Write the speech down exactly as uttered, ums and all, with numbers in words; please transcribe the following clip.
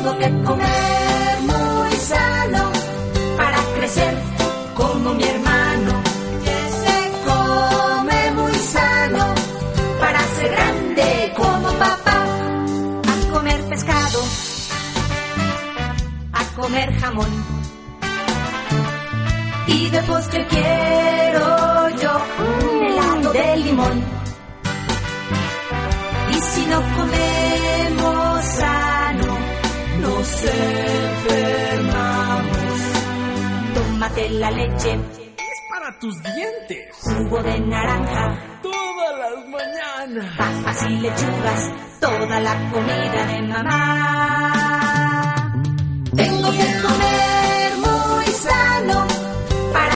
Tengo que comer muy sano para crecer como mi hermano. Se come muy sano para ser grande como papá. A comer pescado, a comer jamón. Y de postre quiero yo un helado de limón. Y si no comemos sano, nos enfermamos. Tómate la leche, es para tus dientes. Jugo de naranja, todas las mañanas. Papas y lechugas, toda la comida de mamá. Tengo que comer